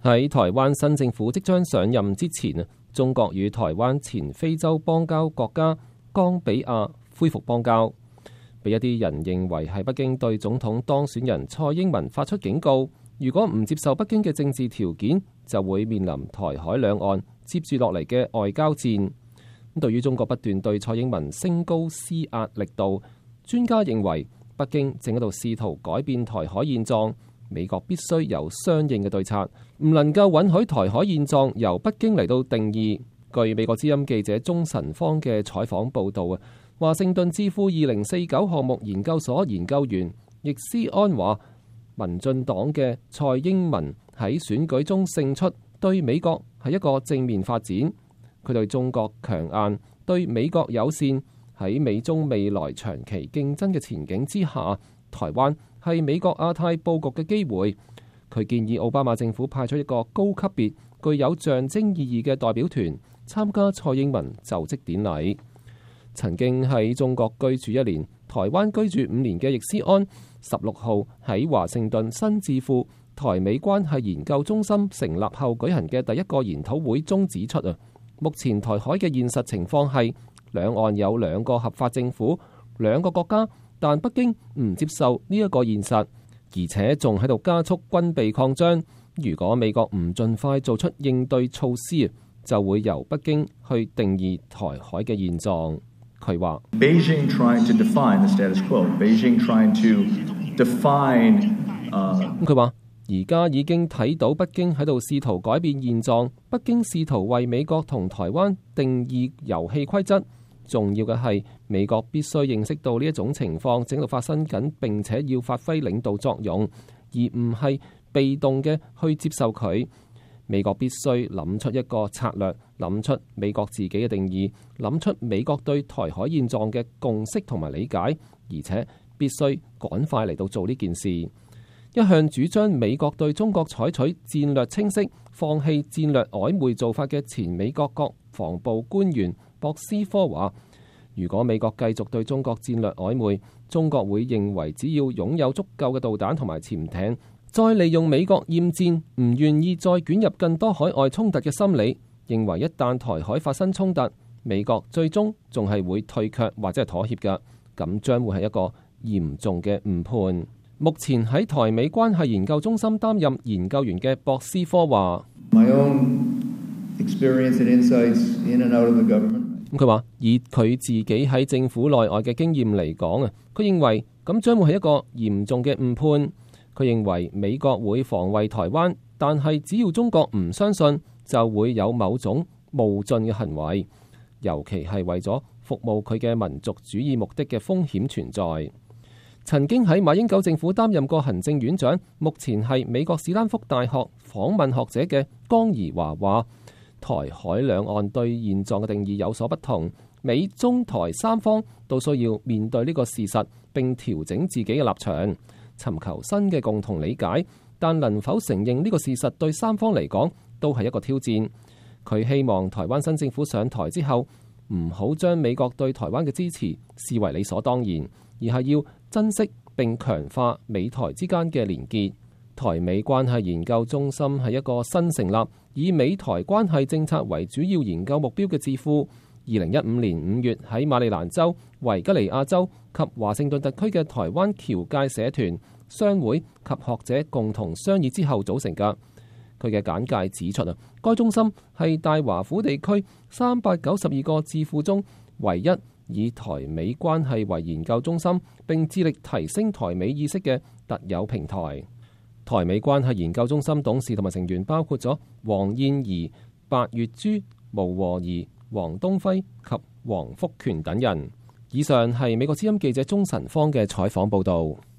喺台灣新政府即將上任之前，中國與台灣前非洲邦交國家岡比亞恢復邦交，俾一啲人認為係北京對總統當選人蔡英文發出警告，如果唔接受北京嘅政治條件，就會面臨台海兩岸接住落嚟嘅外交戰。對於中國不斷對蔡英文升高施壓力度，專家認為北京正喺度試圖改變台海現狀，美國必須有相應嘅對策，唔能夠允許台海現狀由北京嚟到定義。據美國之音記者鍾晨芳嘅採訪報導啊，華盛頓智庫2049項目研究所研究員易思安話，民進黨嘅蔡英文喺選舉中勝出，對美國係一個正面發展。佢對中國強硬，對美國友善，喺美中未來長期競爭嘅前景之下，台灣係美國亞太佈局嘅機會。佢建議奧巴馬政府派出一個高級別、具有象徵意義嘅代表團參加蔡英文就職典禮。曾經喺中國居住1年、台灣居住5年嘅易思安，16號喺華盛頓新智庫台美關係研究中心成立後舉行嘅第一個研討會中指出目前台海嘅現實情況係兩岸有2個合法政府、2個國家，但北京唔接受呢一個現實，而且仲喺度加速軍備擴張。如果美國唔盡快做出應對措施，就會由北京去定義台海嘅現狀。佢話 ：Beijing trying to define the status quo. Beijing trying to define。 佢話而家已經睇到北京喺度試圖改變現狀，北京試圖為美國同台灣定義遊戲規則。重要嘅係美國必須認識到呢一種情況正喺度發生緊，並且要發揮領導作用，而唔係被動嘅去接受佢。美國必須諗出一個策略，諗出美國自己嘅定義，諗出美國對台海現狀嘅共識同埋理解，而且必須趕快嚟到做呢件事。一向主張美國對中國採取戰略清晰、放棄戰略曖昧做法嘅前美國國防部官員博斯科話，如果美國繼續對中國戰略曖昧，中國會認為只要擁有足夠嘅導彈同埋潛艇，再利用美國厭戰、唔願意再捲入更多海外衝突嘅心理，認為一旦台海發生衝突，美國最終仲係會退卻或者係妥協嘅，咁將會係一個嚴重嘅誤判。目前喺台美關係研究中心擔任研究員嘅博斯科話：佢話以佢自己喺政府內外嘅經驗嚟講啊，佢認為咁將會係一個嚴重嘅誤判。佢認為美國會防衛台灣，但係只要中國唔相信，就會有某種冒進嘅行為，尤其係為咗服務佢嘅民族主義目的嘅風險存在。曾經喺馬英九政府擔任過行政院長，目前係美國史丹福大學訪問學者嘅江宜樺話，台海兩岸對現狀嘅定義有所不同，美中台三方都需要面對呢個事實，並調整自己嘅立場，尋求新嘅共同理解，但能否承認呢個事實對三方嚟講都係一個挑戰。佢希望台灣新政府上台之後，唔好將美國對台灣嘅支持視為理所當然，而係要珍惜並強化美台之間嘅連結。台美關係研究中心係一個新成立，以美台關係政策為主要研究目標嘅智庫。2015年5月喺馬里蘭州、維吉尼亞州及華盛頓特區嘅台灣僑界社團、商會及學者共同商議之後組成嘅。佢嘅簡介指出該中心係大華府地區392個智庫中唯一以台美關係為研究中心，並致力提升台美意識嘅特有平台。台美關係研究中心董事同埋成員包括咗黃燕儀、白月珠、毛和儀、黃東輝及黃福權等人。以上係美國之音記者鍾晨芳嘅採訪報導。